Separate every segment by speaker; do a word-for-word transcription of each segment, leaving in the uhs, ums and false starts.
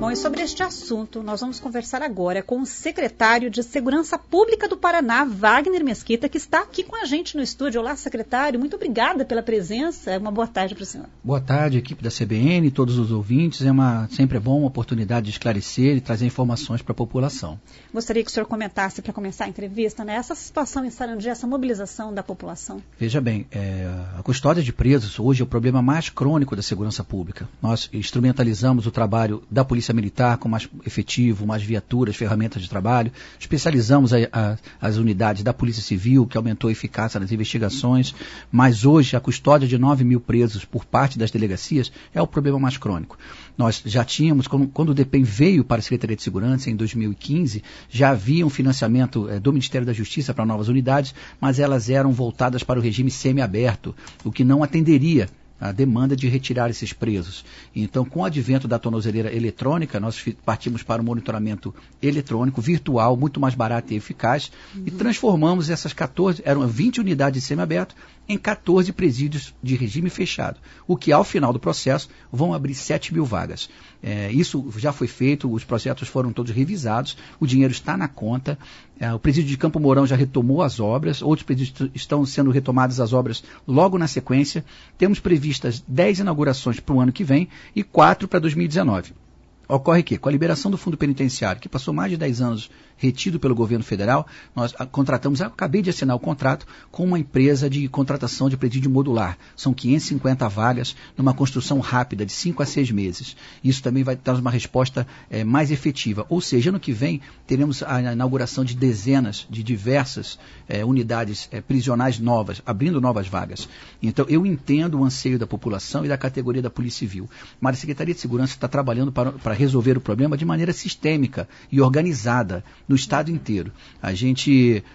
Speaker 1: Bom, e sobre este assunto, nós vamos conversar agora com o secretário de Segurança Pública do Paraná, Wagner Mesquita, que está aqui com a gente no estúdio. Olá, secretário, muito obrigada pela presença. Uma boa tarde para o senhor.
Speaker 2: Boa tarde, equipe da C B N, todos os ouvintes. É uma, sempre é bom uma oportunidade de esclarecer e trazer informações para a população.
Speaker 1: Gostaria que o senhor comentasse, para começar a entrevista, né, essa situação em Sarandi, essa mobilização da população.
Speaker 2: Veja bem, é, a custódia de presos hoje é o problema mais crônico da segurança pública. Nós instrumentalizamos o trabalho da Polícia Militar com mais efetivo, mais viaturas, ferramentas de trabalho, especializamos a, a, as unidades da Polícia Civil, que aumentou a eficácia nas investigações, mas hoje a custódia de nove mil presos por parte das delegacias é o problema mais crônico. Nós já tínhamos, quando, quando o DEPEN veio para a Secretaria de Segurança em dois mil e quinze, já havia um financiamento é, do Ministério da Justiça para novas unidades, mas elas eram voltadas para o regime semiaberto, o que não atenderia a demanda de retirar esses presos. Então, com o advento da tornozeleira eletrônica, nós partimos para um monitoramento eletrônico, virtual, muito mais barato e eficaz, uhum. e transformamos essas quatorze, eram vinte unidades de semiaberto, em quatorze presídios de regime fechado, o que, ao final do processo, vão abrir sete mil vagas. É, isso já foi feito, os projetos foram todos revisados, o dinheiro está na conta, é, o presídio de Campo Mourão já retomou as obras, outros presídios estão sendo retomadas as obras logo na sequência. Temos previstas dez inaugurações para o ano que vem e quatro para dois mil e dezenove. Ocorre que, com a liberação do fundo penitenciário, que passou mais de dez anos retido pelo governo federal, nós a, contratamos, acabei de assinar o contrato com uma empresa de contratação de presídio modular. São quinhentas e cinquenta vagas numa construção rápida de cinco a seis meses. Isso também vai dar uma resposta é, mais efetiva. Ou seja, ano que vem teremos a, a inauguração de dezenas de diversas é, unidades é, prisionais novas, abrindo novas vagas. Então, eu entendo o anseio da população e da categoria da Polícia Civil. Mas a Secretaria de Segurança está trabalhando para, para resolver o problema de maneira sistêmica e organizada no estado inteiro. A gente,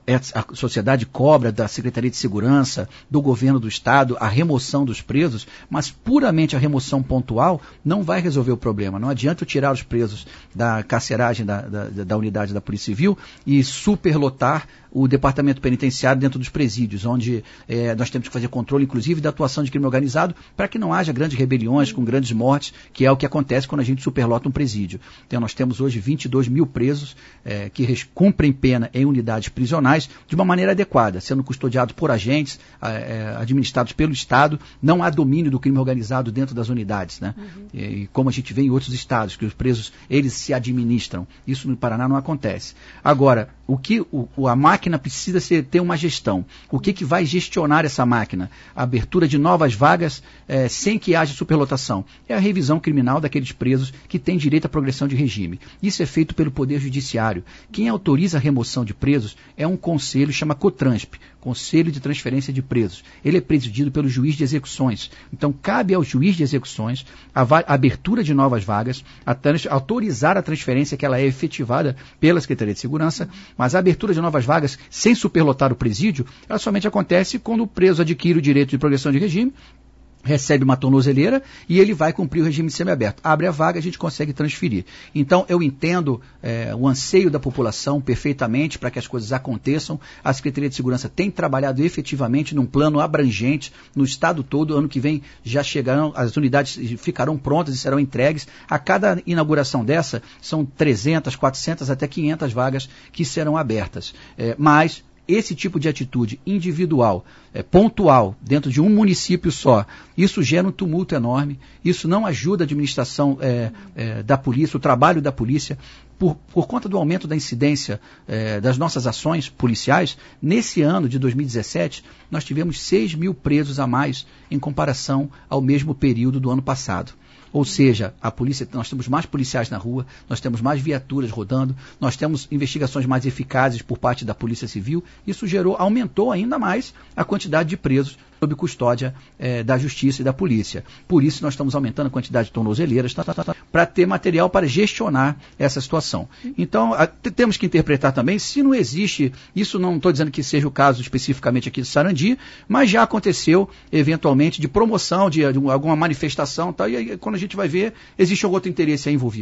Speaker 2: a sociedade cobra da Secretaria de Segurança, do governo do estado, a remoção dos presos, mas puramente a remoção pontual não vai resolver o problema. Não adianta eu tirar os presos da carceragem da, da, da unidade da Polícia Civil e superlotar o departamento penitenciário dentro dos presídios, onde eh, nós temos que fazer controle, inclusive, da atuação de crime organizado, para que não haja grandes rebeliões com grandes mortes, que é o que acontece quando a gente superlota um presídio. Então, nós temos hoje vinte e dois mil presos eh, que cumprem pena em unidades prisionais de uma maneira adequada, sendo custodiados por agentes eh, administrados pelo Estado. Não há domínio do crime organizado dentro das unidades, né? Uhum. E, e como a gente vê em outros estados, que os presos, eles se administram. Isso no Paraná não acontece. Agora, o que o, a máquina precisa ser, ter uma gestão. O que, que vai gestionar essa máquina? A abertura de novas vagas eh, sem que haja superlotação. É a revisão criminal daqueles presos que têm direito à progressão de regime. Isso é feito pelo Poder Judiciário. Quem autoriza a remoção de presos é um conselho, chama COTRANSP, Conselho de Transferência de Presos. Ele é presidido pelo juiz de execuções. Então, cabe ao juiz de execuções a, a abertura de novas vagas, a trans, autorizar a transferência que ela é efetivada pela Secretaria de Segurança, mas a abertura de novas vagas sem superlotar o presídio, ela somente acontece quando o preso adquire o direito de progressão de regime, recebe uma tornozeleira e ele vai cumprir o regime semiaberto. Abre a vaga, a gente consegue transferir. Então, eu entendo é, o anseio da população perfeitamente para que as coisas aconteçam. A Secretaria de Segurança tem trabalhado efetivamente num plano abrangente no estado todo. Ano que vem já chegarão, as unidades ficarão prontas e serão entregues. A cada inauguração dessa, são trezentas, quatrocentas até quinhentas vagas que serão abertas. É, mas esse tipo de atitude individual, é, pontual, dentro de um município só, isso gera um tumulto enorme, isso não ajuda a administração é, é, da polícia, o trabalho da polícia. Por, por conta do aumento da incidência é, das nossas ações policiais, nesse ano de dois mil e dezessete, nós tivemos seis mil presos a mais em comparação ao mesmo período do ano passado. Ou seja, a polícia, nós temos mais policiais na rua, nós temos mais viaturas rodando, nós temos investigações mais eficazes por parte da Polícia Civil. Isso gerou, aumentou ainda mais a quantidade de presos sob custódia eh, da Justiça e da Polícia. Por isso nós estamos aumentando a quantidade de tornozeleiras tá, tá, tá, tá, para ter material para gestionar essa situação. Então, a, temos que interpretar também, se não existe, isso não estou dizendo que seja o caso especificamente aqui de Sarandi, mas já aconteceu, eventualmente, de promoção de, de alguma manifestação, tá, e aí, quando a gente vai ver, existe algum outro interesse aí envolvido.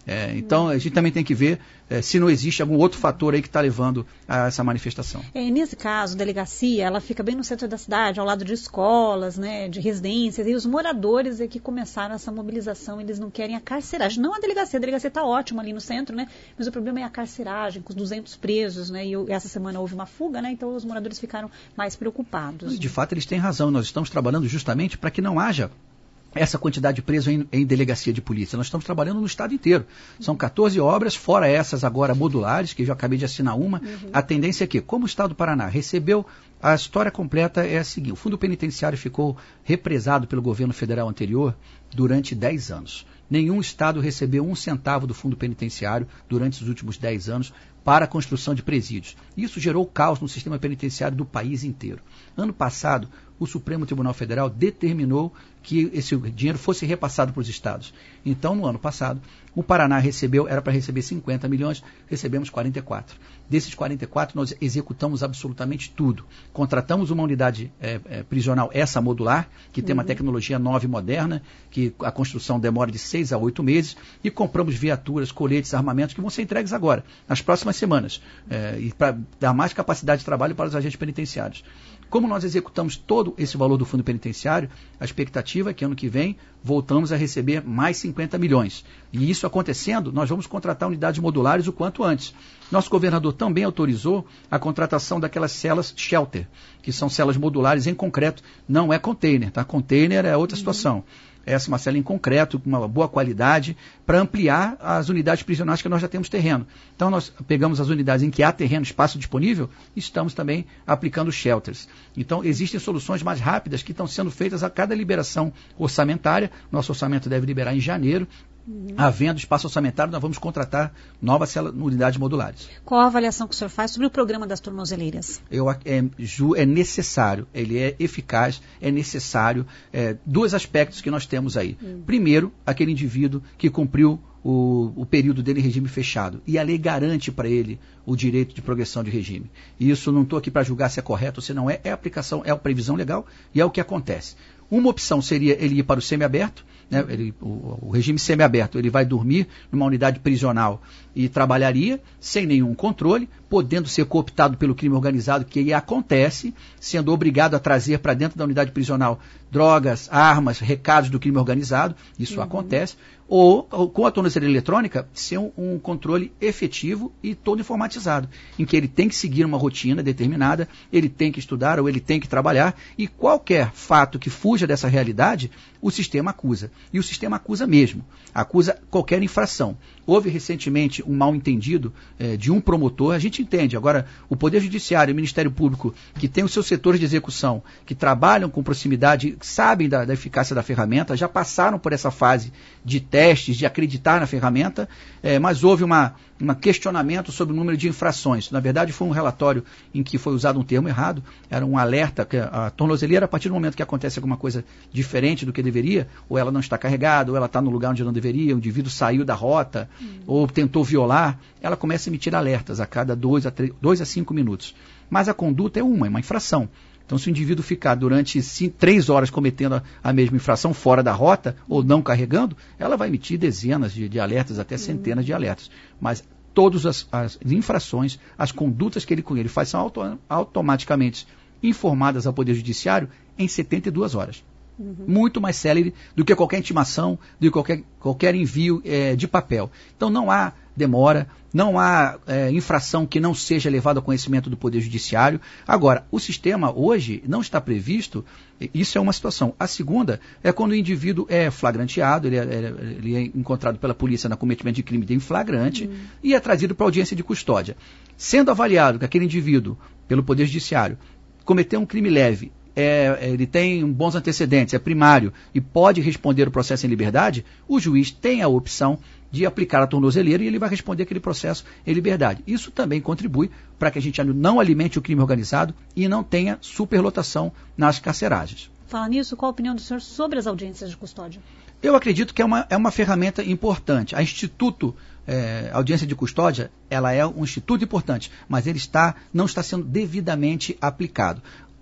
Speaker 2: É, então, a gente também tem que ver é, se não existe algum outro fator aí que está levando a essa manifestação.
Speaker 1: É, nesse caso, a delegacia, ela fica bem no centro da cidade, ao lado de escolas, né, de residências, e os moradores é que começaram essa mobilização, eles não querem a carceragem. Não a delegacia, a delegacia está ótima ali no centro, né, mas o problema é a carceragem, com os duzentos presos, né, e essa semana houve uma fuga, né, então os moradores ficaram mais preocupados.
Speaker 2: De fato, eles têm razão, nós estamos trabalhando justamente para que não haja essa quantidade de presos em, em delegacia de polícia. Nós estamos trabalhando no estado inteiro. São quatorze obras, fora essas agora modulares, que eu já acabei de assinar uma. Uhum. A tendência é que, como o estado do Paraná recebeu, a história completa é a seguinte: o fundo penitenciário ficou represado pelo governo federal anterior durante dez anos. Nenhum estado recebeu um centavo do fundo penitenciário durante os últimos dez anos para a construção de presídios. Isso gerou caos no sistema penitenciário do país inteiro. Ano passado, o Supremo Tribunal Federal determinou que esse dinheiro fosse repassado para os estados. Então, no ano passado, o Paraná recebeu, era para receber cinquenta milhões, recebemos quarenta e quatro. Desses quarenta e quatro, nós executamos absolutamente tudo. Contratamos uma unidade é, é, prisional, essa modular, que tem uma uhum. tecnologia nova e moderna, que a construção demora de seis a oito meses, e compramos viaturas, coletes, armamentos, que vão ser entregues agora, nas próximas semanas, é, e para dar mais capacidade de trabalho para os agentes penitenciários. Como nós executamos todo esse valor do fundo penitenciário, a expectativa é que ano que vem voltamos a receber mais cinquenta milhões. E isso acontecendo, nós vamos contratar unidades modulares o quanto antes. Nosso governador também autorizou a contratação daquelas celas shelter, que são celas modulares em concreto, não é container, tá? Container é outra uhum. situação. Essa é uma cela em concreto, com uma boa qualidade, para ampliar as unidades prisionais que nós já temos terreno. Então, nós pegamos as unidades em que há terreno, espaço disponível, e estamos também aplicando shelters. Então, existem soluções mais rápidas que estão sendo feitas a cada liberação orçamentária. Nosso orçamento deve liberar em janeiro. Uhum. Havendo espaço orçamentário, nós vamos contratar novas células, unidades modulares.
Speaker 1: Qual a avaliação que o senhor faz sobre o programa das tornozeleiras?
Speaker 2: Eu, é, é necessário, ele é eficaz, é necessário. É, dois aspectos que nós temos aí. Uhum. Primeiro, aquele indivíduo que cumpriu o, o período dele em regime fechado. E a lei garante para ele o direito de progressão de regime. E isso não estou aqui para julgar se é correto ou se não é. É aplicação, é a previsão legal e é o que acontece. Uma opção seria ele ir para o semiaberto, né, ele, o, o regime semiaberto, ele vai dormir numa unidade prisional e trabalharia sem nenhum controle, podendo ser cooptado pelo crime organizado, que aí acontece, sendo obrigado a trazer para dentro da unidade prisional drogas, armas, recados do crime organizado, isso uhum. acontece, ou, ou com a tornozeleira eletrônica, ser um, um controle efetivo e todo informatizado, em que ele tem que seguir uma rotina determinada, ele tem que estudar ou ele tem que trabalhar, e qualquer fato que fuja dessa realidade, o sistema acusa. E o sistema acusa mesmo, acusa qualquer infração. Houve recentemente um mal-entendido eh, de um promotor, a gente entende. Agora, o Poder Judiciário e o Ministério Público, que tem os seus setores de execução, que trabalham com proximidade, sabem da, da eficácia da ferramenta, já passaram por essa fase de testes, de acreditar na ferramenta, eh, mas houve uma, um questionamento sobre o número de infrações. Na verdade, foi um relatório em que foi usado um termo errado, era um alerta, que a tornozeleira, a partir do momento que acontece alguma coisa diferente do que deveria, ou ela não está carregada, ou ela está no lugar onde não deveria, o indivíduo saiu da rota, hum. ou tentou violar, ela começa a emitir alertas a cada dois a, três, dois a cinco minutos. Mas a conduta é uma, é uma infração. Então, se o indivíduo ficar durante cinco, três horas cometendo a, a mesma infração fora da rota, ou não carregando, ela vai emitir dezenas de, de alertas, até centenas de alertas. Mas todas as, as infrações, as condutas que ele, ele faz são auto, automaticamente informadas ao Poder Judiciário em setenta e duas horas. Uhum. Muito mais célere do que qualquer intimação, do que qualquer, qualquer envio é, de papel. Então não há demora, não há é, infração que não seja levada ao conhecimento do Poder Judiciário. Agora, o sistema hoje não está previsto, isso é uma situação. A segunda é quando o indivíduo é flagranteado, ele é, ele é encontrado pela polícia no cometimento de crime em flagrante uhum. e é trazido para audiência de custódia. Sendo avaliado que aquele indivíduo, pelo Poder Judiciário, cometeu um crime leve, É, ele tem bons antecedentes, é primário e pode responder o processo em liberdade, o juiz tem a opção de aplicar a tornozeleira e ele vai responder aquele processo em liberdade. Isso também contribui para que a gente não alimente o crime organizado e não tenha superlotação nas carceragens.
Speaker 1: Fala nisso, qual a opinião do senhor sobre as audiências de custódia?
Speaker 2: Eu acredito que é uma, é uma ferramenta importante. A Instituto é, Audiência de Custódia, ela é um instituto importante, mas ele está, não está sendo devidamente aplicado.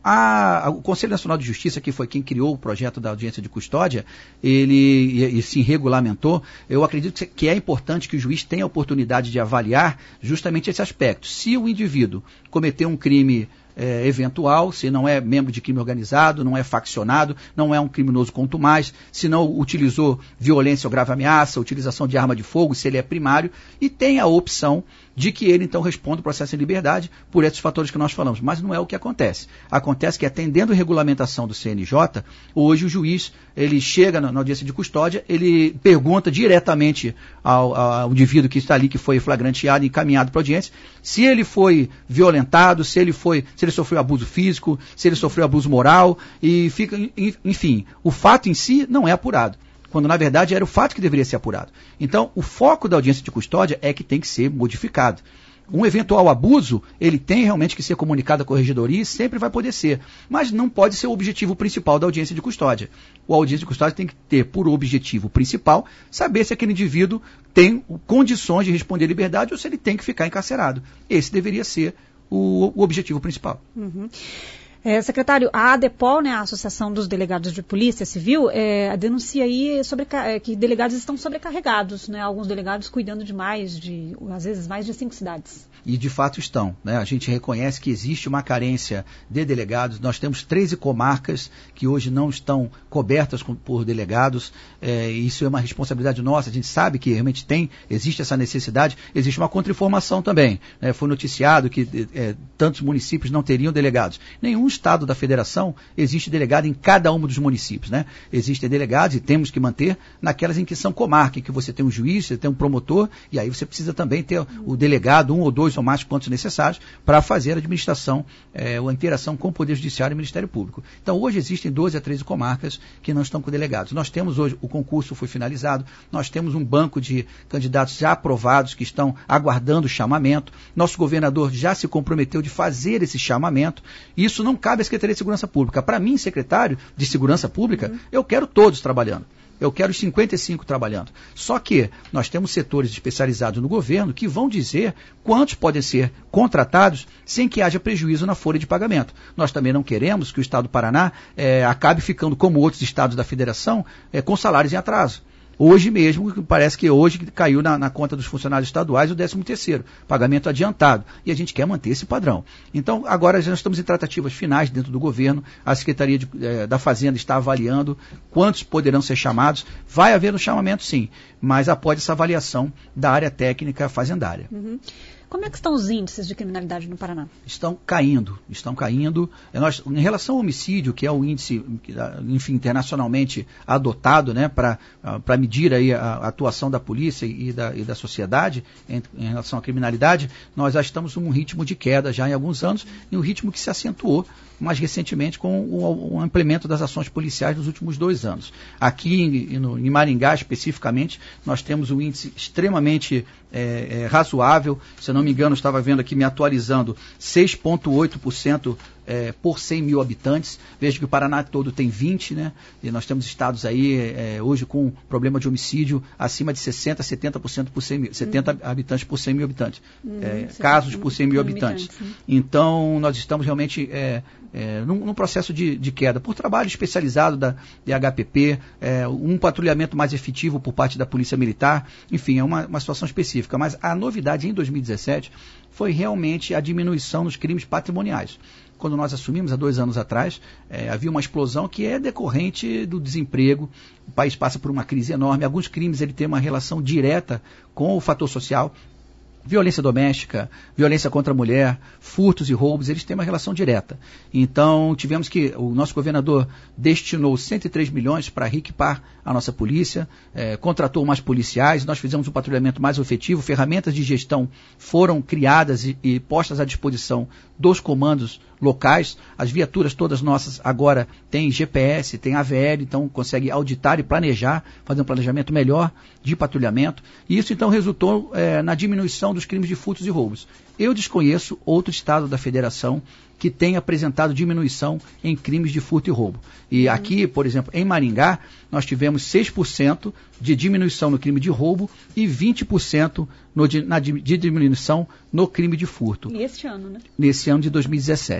Speaker 2: a, a, o Conselho Nacional de Justiça, que foi quem criou o projeto da audiência de custódia, ele e, e se regulamentou, eu acredito que é importante que o juiz tenha a oportunidade de avaliar justamente esse aspecto. Se o indivíduo cometeu um crime É, eventual, se não é membro de crime organizado, não é faccionado, não é um criminoso contumaz, se não utilizou violência ou grave ameaça, utilização de arma de fogo, se ele é primário, e tem a opção de que ele então responda o processo em liberdade por esses fatores que nós falamos. Mas não é o que acontece. Acontece que, atendendo a regulamentação do C N J, hoje o juiz, ele chega na, na audiência de custódia, ele pergunta diretamente ao, ao indivíduo que está ali, que foi flagranteado e encaminhado para a audiência, se ele foi violentado, se ele foi, se ele sofreu abuso físico, se ele sofreu abuso moral, e fica, enfim, o fato em si não é apurado, quando na verdade era o fato que deveria ser apurado. Então, o foco da audiência de custódia é que tem que ser modificado. Um eventual abuso, ele tem realmente que ser comunicado à corregedoria e sempre vai poder ser, mas não pode ser o objetivo principal da audiência de custódia. A audiência de custódia tem que ter por objetivo principal saber se aquele indivíduo tem condições de responder à liberdade ou se ele tem que ficar encarcerado. Esse deveria ser o, o objetivo principal.
Speaker 1: Uhum. É, secretário, a ADEPOL, né, a Associação dos Delegados de Polícia Civil, é, denuncia aí sobre, é, que delegados estão sobrecarregados, né, alguns delegados cuidando de mais, de, às vezes, mais de cinco cidades.
Speaker 2: E de fato estão, né? A gente reconhece que existe uma carência de delegados. Nós temos treze comarcas que hoje não estão cobertas com, por delegados. É, isso é uma responsabilidade nossa. A gente sabe que realmente tem, existe essa necessidade. Existe uma contra-informação também, né? Foi noticiado que é, tantos municípios não teriam delegados. Nenhum estado da federação existe delegado em cada um dos municípios, né? Existem delegados e temos que manter naquelas em que são comarca, em que você tem um juiz, você tem um promotor, e aí você precisa também ter o delegado, um ou dois ou mais quantos necessários, para fazer a administração, é, ou a interação com o Poder Judiciário e o Ministério Público. Então, hoje existem doze a treze comarcas que não estão com delegados. Nós temos hoje, o concurso foi finalizado, nós temos um banco de candidatos já aprovados que estão aguardando o chamamento. Nosso governador já se comprometeu de fazer esse chamamento. Isso não cabe à Secretaria de Segurança Pública. Para mim, secretário de Segurança Pública, uhum. eu quero todos trabalhando. Eu quero os cinquenta e cinco trabalhando. Só que nós temos setores especializados no governo que vão dizer quantos podem ser contratados sem que haja prejuízo na folha de pagamento. Nós também não queremos que o Estado do Paraná é, acabe ficando como outros estados da federação é, com salários em atraso. Hoje mesmo, parece que hoje caiu na, na conta dos funcionários estaduais o décimo terceiro, pagamento adiantado. E a gente quer manter esse padrão. Então, agora já estamos em tratativas finais dentro do governo. A Secretaria de, eh, da Fazenda está avaliando quantos poderão ser chamados. Vai haver um chamamento, sim, mas após essa avaliação da área técnica fazendária.
Speaker 1: Uhum. Como é que estão os índices de criminalidade no Paraná?
Speaker 2: Estão caindo, estão caindo. Nós, em relação ao homicídio, que é o índice, enfim, internacionalmente adotado, né, para medir aí a, a atuação da polícia e da, e da sociedade em, em relação à criminalidade, nós já estamos num ritmo de queda já em alguns anos, e um ritmo que se acentuou mais recentemente com o, o implemento das ações policiais nos últimos dois anos. Aqui em, no, em Maringá, especificamente, nós temos um índice extremamente é, é, razoável. Se eu não me engano, eu estava vendo aqui, me atualizando, seis vírgula oito por cento é, por cem mil habitantes. Veja que o Paraná todo tem vinte, né? E nós temos estados aí é, hoje com problema de homicídio acima de sessenta, setenta por cento por cem mil, setenta uhum. habitantes por cem mil habitantes. Uhum, é, casos por cem mil habitantes. habitantes então, nós estamos realmente é, é, num, num processo de, de queda, por trabalho especializado da D H P P, é, um patrulhamento mais efetivo por parte da Polícia Militar, enfim, é uma, uma situação específica. Mas a novidade em dois mil e dezessete foi realmente a diminuição nos crimes patrimoniais. Quando nós assumimos há dois anos atrás, é, havia uma explosão que é decorrente do desemprego. O país passa por uma crise enorme. Alguns crimes ele tem uma relação direta com o fator social. Violência doméstica, violência contra a mulher, furtos e roubos, eles têm uma relação direta. Então, tivemos que, o nosso governador destinou cento e três milhões para reequipar a nossa polícia, eh, contratou mais policiais, nós fizemos um patrulhamento mais efetivo, ferramentas de gestão foram criadas e, e postas à disposição dos comandos locais. As viaturas todas nossas agora têm G P S, têm A V L, então consegue auditar e planejar, fazer um planejamento melhor de patrulhamento. E isso então resultou eh, na diminuição dos crimes de furtos e roubos. Eu desconheço outro estado da federação que tenha apresentado diminuição em crimes de furto e roubo. E aqui, por exemplo, em Maringá, nós tivemos seis por cento de diminuição no crime de roubo e vinte por cento no, de, na, de diminuição no crime de furto.
Speaker 1: E este ano, né?
Speaker 2: Nesse ano de dois mil e dezessete.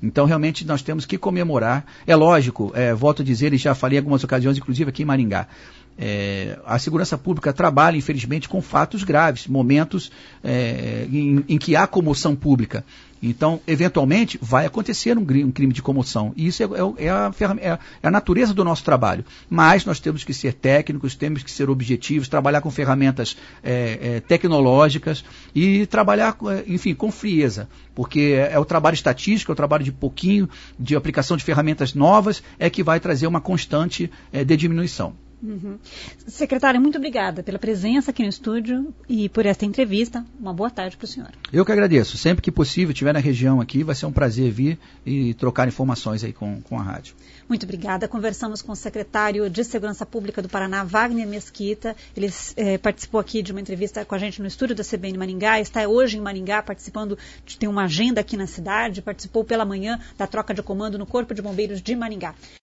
Speaker 2: Então, realmente, nós temos que comemorar. É lógico, é, volto a dizer, e já falei em algumas ocasiões, inclusive aqui em Maringá, É, a segurança pública trabalha, infelizmente, com fatos graves, momentos é, em, em que há comoção pública. Então, eventualmente, vai acontecer um, um crime de comoção. E isso é, é, é, a, é a natureza do nosso trabalho. Mas nós temos que ser técnicos, temos que ser objetivos, trabalhar com ferramentas é, é, tecnológicas e trabalhar, enfim, com frieza. Porque é, é o trabalho estatístico, é o trabalho de pouquinho, de aplicação de ferramentas novas, é que vai trazer uma constante é, de diminuição.
Speaker 1: Uhum. Secretário, muito obrigada pela presença aqui no estúdio e por esta entrevista. Uma boa tarde para o senhor.
Speaker 2: Eu que agradeço. Sempre que possível, estiver na região aqui, vai ser um prazer vir e trocar informações aí com, com a rádio.
Speaker 1: Muito obrigada. Conversamos com o secretário de Segurança Pública do Paraná, Wagner Mesquita. Ele eh, participou aqui de uma entrevista com a gente no estúdio da C B N Maringá. Está hoje em Maringá participando, de, tem uma agenda aqui na cidade, participou pela manhã da troca de comando no Corpo de Bombeiros de Maringá.